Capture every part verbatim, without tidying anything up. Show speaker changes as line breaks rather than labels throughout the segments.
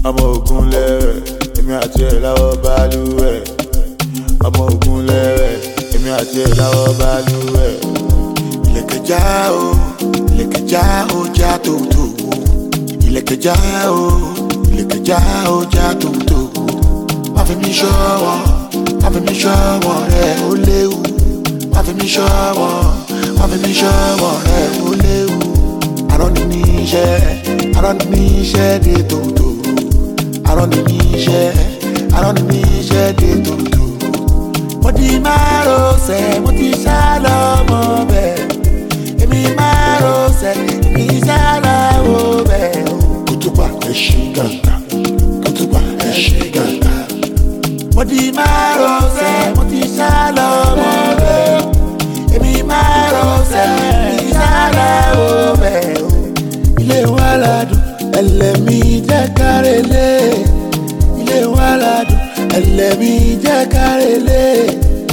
ọmọ ogun lẹ́rẹ̀ èmi àti ẹ̀ láwọ̀ balùwẹ̀ ọmọ ogun lẹ́rẹ̀ èmi àti ẹ̀ láwọ̀ balùwẹ̀ ìlẹ̀kẹ̀já o ìlẹ̀kẹ̀já o já tòótò ìlẹ̀kẹ̀já o ìlẹ̀kẹ̀já o já tòótò má fi mí ṣọ́wọ́ má fi mí ṣọ́wọ́ rẹ̀ ó léwu má fi mí ṣọ́wọ́ má fi mí ṣọ́wọ́ rẹ̀ ó léwu àrọ́ ni ní iṣẹ́ àrọ́ ni ní iṣẹ́ dé tòótò àrọ́ ni ní iṣẹ́ àrọ́ ni ní iṣẹ́ dé tòótò mo ti máa rọ̀ṣẹ̀ mo ti sá lọ́mọ bẹ́ẹ̀ èmi máa rọ̀ṣẹ̀ èmi sá lọ́wọ́ bẹ́ẹ̀ kùtùpà ẹ̀ ṣe gàǹgà kùtùpà ẹ̀ ṣe gàǹgà mo ti máa rọ̀ṣẹ̀ mo ti sá lọ́mọ bẹ́ẹ̀ èmi máa rọ̀ṣẹ̀ èmi sá lọ́wọ́ bẹ́ẹ̀ ilé wa ládùn ẹlẹ́mí jẹ́ kárẹ́lẹ́ ilé wa ládùn ẹlẹ́mí jẹ́ kárẹ́lẹ́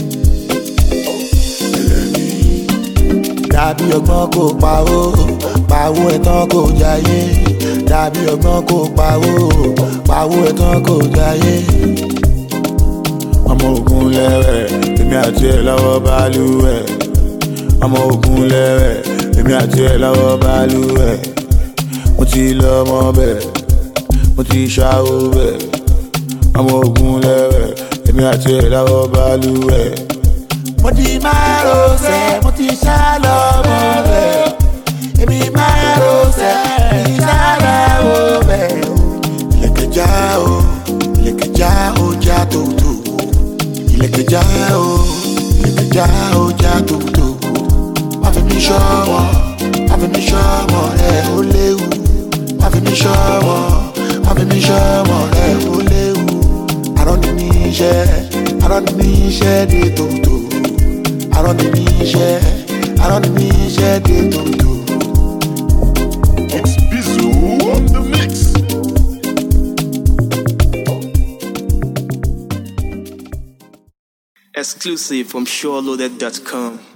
ẹlẹ́mí dàbí ọgbọ́n kò pawó pawó ẹ̀tàn kò jayé dàbí ọgbọ́n kò pawó pawó ẹ̀tàn kò jayé ọmọ ogun lẹ́rẹ̀ èmi àti ẹ̀ láwọ̀ balùwẹ̀ ọmọ ogun lẹ́rẹ̀ èmi àti ẹ̀ láwọ̀ balùwẹ̀ mo ti lọ mọ bẹ́ẹ̀ mo ti ṣàwó bẹ́ẹ̀ ọmọ ogun lẹ́rẹ̀ èmi àti ẹ̀ láwọ̀ balùwẹ̀ mo ti máa rọ̀ṣẹ̀ mo ti ṣá lọ mọ bẹ́ẹ̀ èmi máa rọ̀ṣẹ̀ èmi ṣá lọ́wọ́ bẹ́ẹ̀ ìlẹ̀kẹ̀já o ìlẹ̀kẹ̀já o já tòótò ìlẹ̀kẹ̀já o ìlẹ̀kẹ̀já o já tòótò má fi mí ṣọ́wọ́ má fi mí ṣọ́wọ́ rẹ̀ ó léwu má fi mí ṣọ́wọ́ má fi mí ṣọ́wọ́ rẹ̀ ó léwu àrọ́ ni ní iṣẹ́ àrọ́ ni ní iṣẹ́ dé tòótò àrọ́ ni ní iṣẹ́ àrọ́ ni ní iṣẹ́ dé tòótò.
X-Bizu on the mix.
Exclusive from sure loaded dot com.